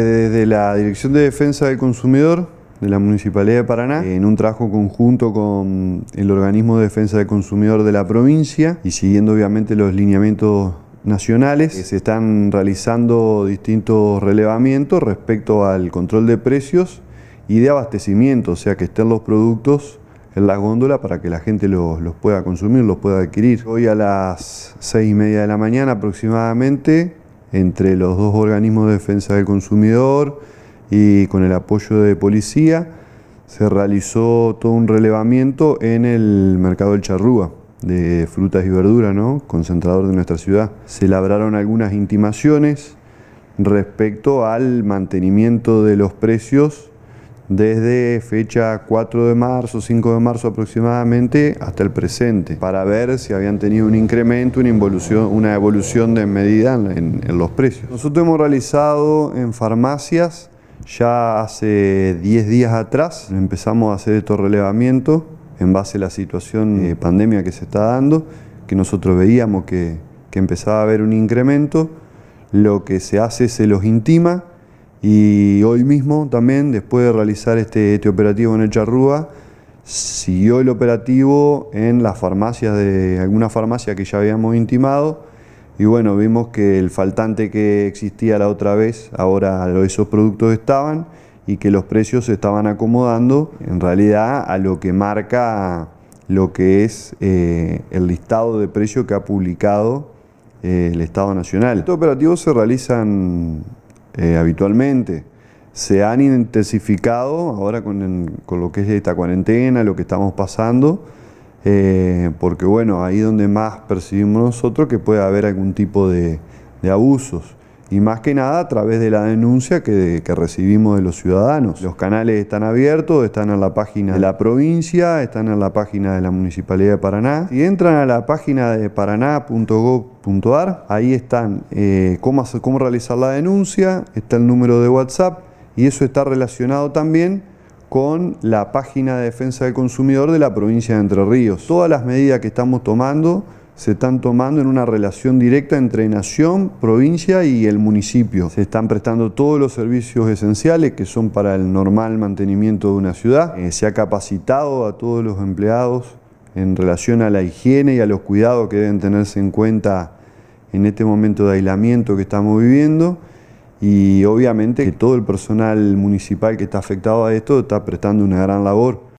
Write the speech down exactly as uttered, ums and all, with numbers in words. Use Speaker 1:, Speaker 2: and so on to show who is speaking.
Speaker 1: Desde la Dirección de Defensa del Consumidor de la Municipalidad de Paraná, en un trabajo conjunto con el Organismo de Defensa del Consumidor de la provincia y siguiendo obviamente los lineamientos nacionales, se están realizando distintos relevamientos respecto al control de precios y de abastecimiento, o sea que estén los productos en la góndola para que la gente los, los pueda consumir, los pueda adquirir. Hoy a las seis y media de la mañana aproximadamente, entre los dos organismos de defensa del consumidor y con el apoyo de policía, se realizó todo un relevamiento en el mercado del Charrúa, de frutas y verduras, ¿no? Concentrador de nuestra ciudad. Se labraron algunas intimaciones respecto al mantenimiento de los precios desde fecha cuatro de marzo, cinco de marzo aproximadamente, hasta el presente, para ver si habían tenido un incremento, una evolución, una evolución de medida en, en los precios. Nosotros hemos realizado en farmacias, ya hace diez días atrás, empezamos a hacer estos relevamientos en base a la situación de pandemia que se está dando, que nosotros veíamos que, que empezaba a haber un incremento. Lo que se hace se los intima. Y hoy mismo también, después de realizar este, este operativo en el Charrúa, siguió el operativo en las farmacias de alguna farmacia que ya habíamos intimado. Y bueno, vimos que el faltante que existía la otra vez, ahora esos productos estaban y que los precios se estaban acomodando en realidad a lo que marca lo que es eh, el listado de precios que ha publicado eh, el Estado Nacional. Estos operativos se realizan Eh, habitualmente, se han intensificado ahora con, el, con lo que es esta cuarentena, lo que estamos pasando, eh, porque bueno, ahí es donde más percibimos nosotros que puede haber algún tipo de, de abusos, y más que nada a través de la denuncia que, que recibimos de los ciudadanos. Los canales están abiertos, están en la página de la provincia, están en la página de la Municipalidad de Paraná. Si entran a la página de paraná punto gov punto ar, ahí están eh, cómo, hacer, cómo realizar la denuncia, está el número de WhatsApp, y eso está relacionado también con la página de defensa del consumidor de la provincia de Entre Ríos. Todas las medidas que estamos tomando se están tomando en una relación directa entre nación, provincia y el municipio. Se están prestando todos los servicios esenciales que son para el normal mantenimiento de una ciudad. Eh, se ha capacitado a todos los empleados en relación a la higiene y a los cuidados que deben tenerse en cuenta en este momento de aislamiento que estamos viviendo. Y obviamente que todo el personal municipal que está afectado a esto está prestando una gran labor.